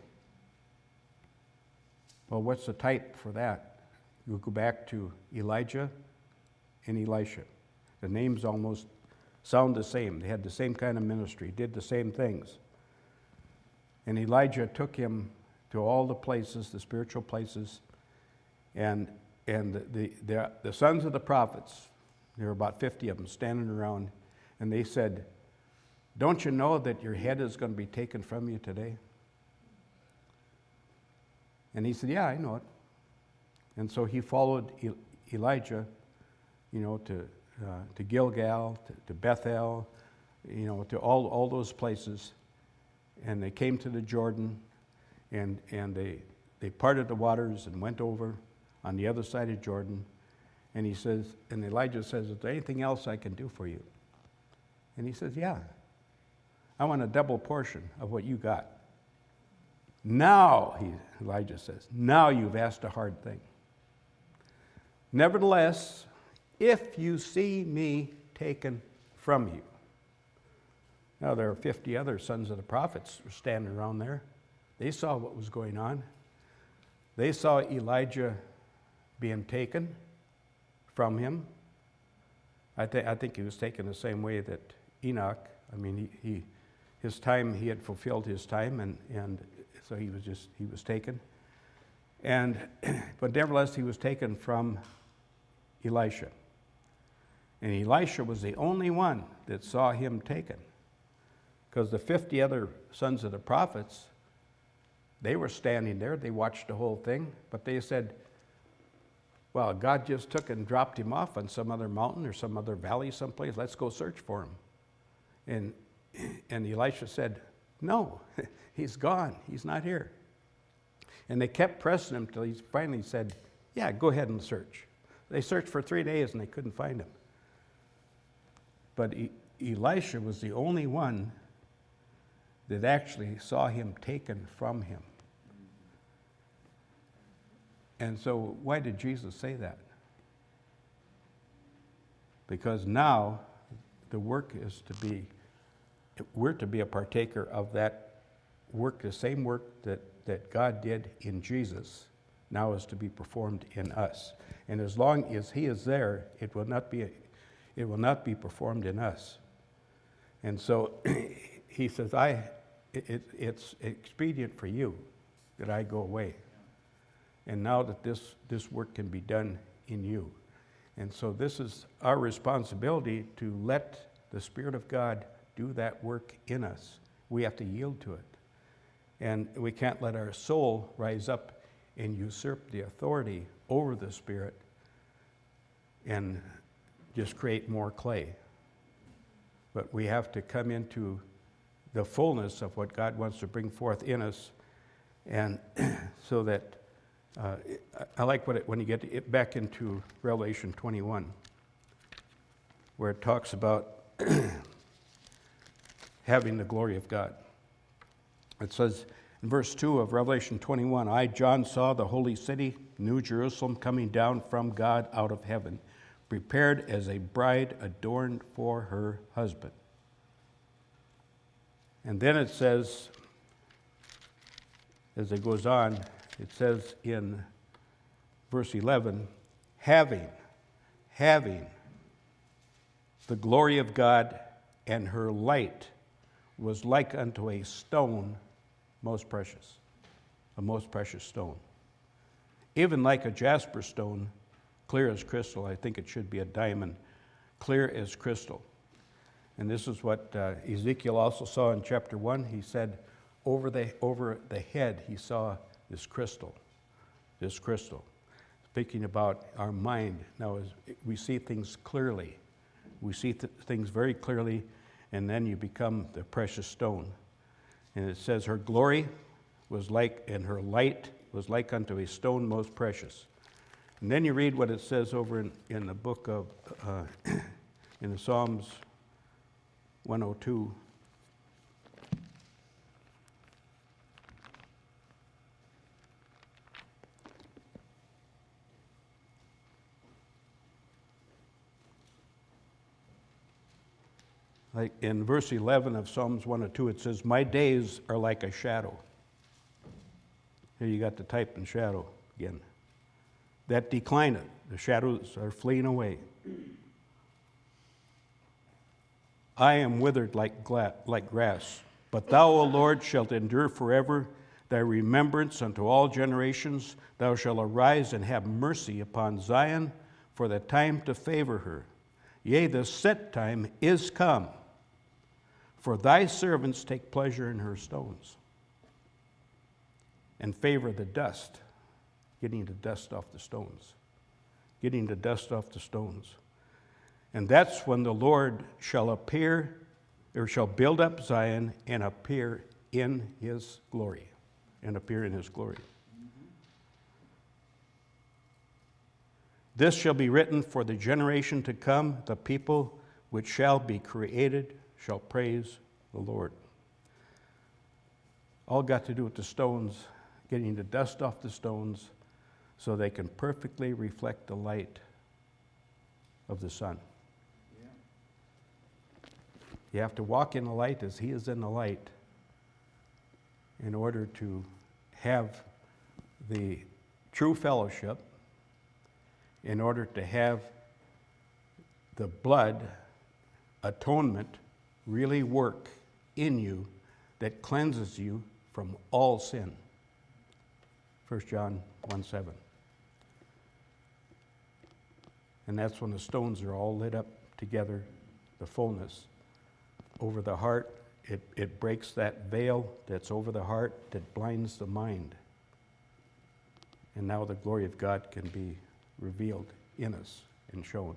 Well, what's the type for that? You go back to Elijah and Elisha. The names almost sound the same. They had the same kind of ministry, did the same things. And Elijah took him to all the places, the spiritual places, and and the the, the sons of the prophets, there were about fifty of them standing around, and they said, "Don't you know that your head is going to be taken from you today?" And he said, "Yeah, I know it." And so he followed Elijah, you know, to uh, to Gilgal, to, to Bethel, you know, to all all those places, and they came to the Jordan, and and they they parted the waters and went over on the other side of Jordan, and he says, and Elijah says, "Is there anything else I can do for you?" And he says, "Yeah, I want a double portion of what you got." Now, he, Elijah says, "Now you've asked a hard thing. Nevertheless, if you see me taken from you." Now, there are fifty other sons of the prophets standing around there. They saw what was going on. They saw Elijah being taken from him. I, th- I think he was taken the same way that Enoch, I mean, he, he his time, he had fulfilled his time, and, and so he was just, he was taken. And, but nevertheless, he was taken from Elisha. And Elisha was the only one that saw him taken. Because the fifty other sons of the prophets, they were standing there, they watched the whole thing, but they said, well, God just took and dropped him off on some other mountain or some other valley someplace, let's go search for him. And, and Elisha said, no, he's gone, he's not here. And they kept pressing him till he finally said, yeah, go ahead and search. They searched for three days and they couldn't find him. But e- Elisha was the only one that actually saw him taken from him. And so why did Jesus say that? Because now the work is to be, we're to be a partaker of that work, the same work that, that God did in Jesus, now is to be performed in us. And as long as he is there, it will not be, it will not be performed in us. And so he says, I, it, it's expedient for you that I go away. And now that this, this work can be done in you. And so this is our responsibility to let the Spirit of God do that work in us. We have to yield to it. And we can't let our soul rise up and usurp the authority over the Spirit and just create more clay. But we have to come into the fullness of what God wants to bring forth in us, and so that uh, I like what it, when you get it back into Revelation twenty-one, where it talks about having the glory of God. It says in verse two of Revelation twenty-one, I, John, saw the holy city, New Jerusalem, coming down from God out of heaven, prepared as a bride adorned for her husband. And then it says, as it goes on, it says in verse eleven, having, having the glory of God, and her light was like unto a stone most precious, a most precious stone. Even like a jasper stone, clear as crystal. I think it should be a diamond, clear as crystal. And this is what uh, Ezekiel also saw in chapter one. He said, over the, over the head, he saw this crystal, this crystal. Speaking about our mind. Now, as we see things clearly. We see th- things very clearly, and then you become the precious stone. And it says, her glory was like, and her light was like unto a stone most precious. And then you read what it says over in, in the book of, uh, in the Psalms one oh two. Like in verse eleven of Psalms one oh two, it says, my days are like a shadow. Here you got the type and shadow again. That declineth. The shadows are fleeing away. I am withered like, gla- like grass, but thou, O Lord, shalt endure forever. Thy remembrance unto all generations. Thou shalt arise and have mercy upon Zion, for the time to favor her. Yea, the set time is come, for thy servants take pleasure in her stones, and favor the dust, getting the dust off the stones, getting the dust off the stones. And that's when the Lord shall appear, or shall build up Zion and appear in his glory, and appear in his glory. Mm-hmm. This shall be written for the generation to come, the people which shall be created shall praise the Lord. All got to do with the stones, getting the dust off the stones so they can perfectly reflect the light of the sun. You have to walk in the light as he is in the light in order to have the true fellowship, in order to have the blood atonement really work in you that cleanses you from all sin. First John one seven. And that's when the stones are all lit up together, the fullness. Over the heart, it, it breaks that veil that's over the heart that blinds the mind. And now the glory of God can be revealed in us and shown.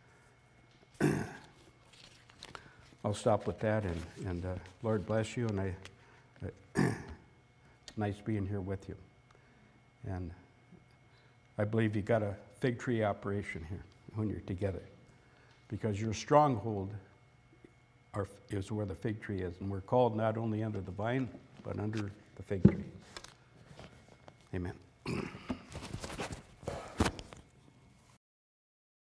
I'll stop with that, and, and uh, Lord bless you, and I, uh, it's nice being here with you. And I believe you got a fig tree operation here when you're together, because your stronghold Our, is where the fig tree is. And we're called not only under the vine, but under the fig tree. Amen.